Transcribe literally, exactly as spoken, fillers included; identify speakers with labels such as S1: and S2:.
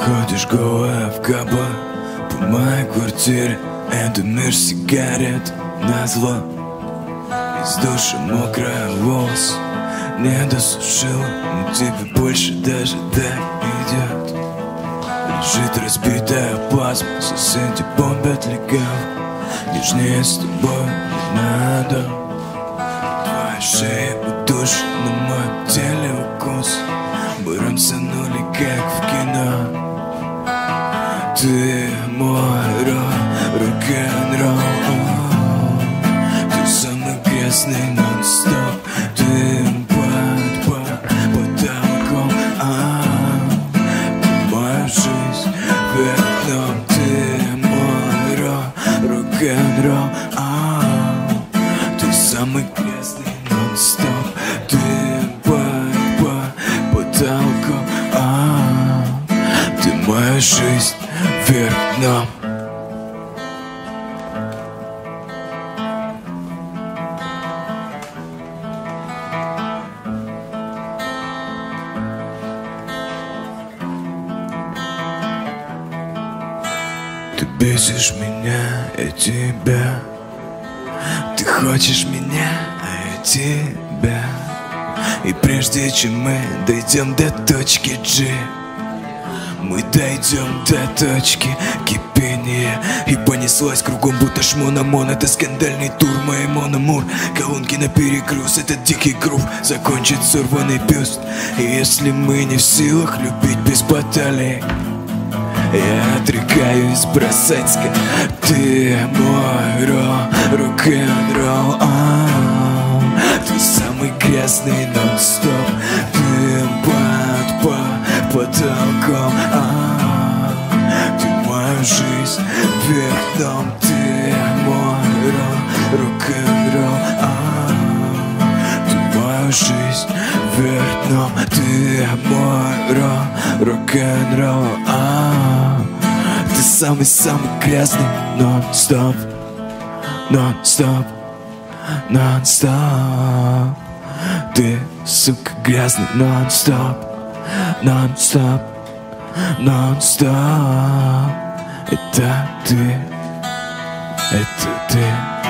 S1: Ходишь голая в каба по моей квартире. Это мир сигарет назло. Из души мокрая волос не досушила, но тебе больше даже дойдет. Лежит разбитая плазма, соседи бомбят легав. Нежнее с тобой не надо. Твоя шея удушена, на моем теле укус. Мы рамсанули, как в кино. Ты мой рок-н-ролл. Ты самый грязный нон-стоп. Ты под потолком. Ты моя жизнь вверх дном. Ты мой рок-н-ролл. Ты самый грязный нон-стоп. Ты под потолком. Ты моя жизнь вверх дном. Ты бесишь меня, я тебя. Ты хочешь меня, а я тебя. И прежде чем мы дойдем до точки G, мы дойдем до точки кипения. И понеслась кругом, будто шмон-омон. Это скандальный тур, моей мономур. Колонки на перегруз, этот дикий грув закончит сорванный бюст. И если мы не в силах любить без баталий, я отрекаюсь бросать ска. Ты мой рок-н-ролл. Ты самый грязный нон-стоп. Ты под по потолком. Ты моя жизнь вверх дном. Ты мой рок-н-ролл. Ты моя жизнь вверх дном. Ты мой рок-н-ролл. Ты самый-самый грязный нон-стоп. Нон-стоп. Нон-стоп. Ты, сука, грязный нон-стоп. Нон-стоп. Нон-стоп. Это ты. Это ты.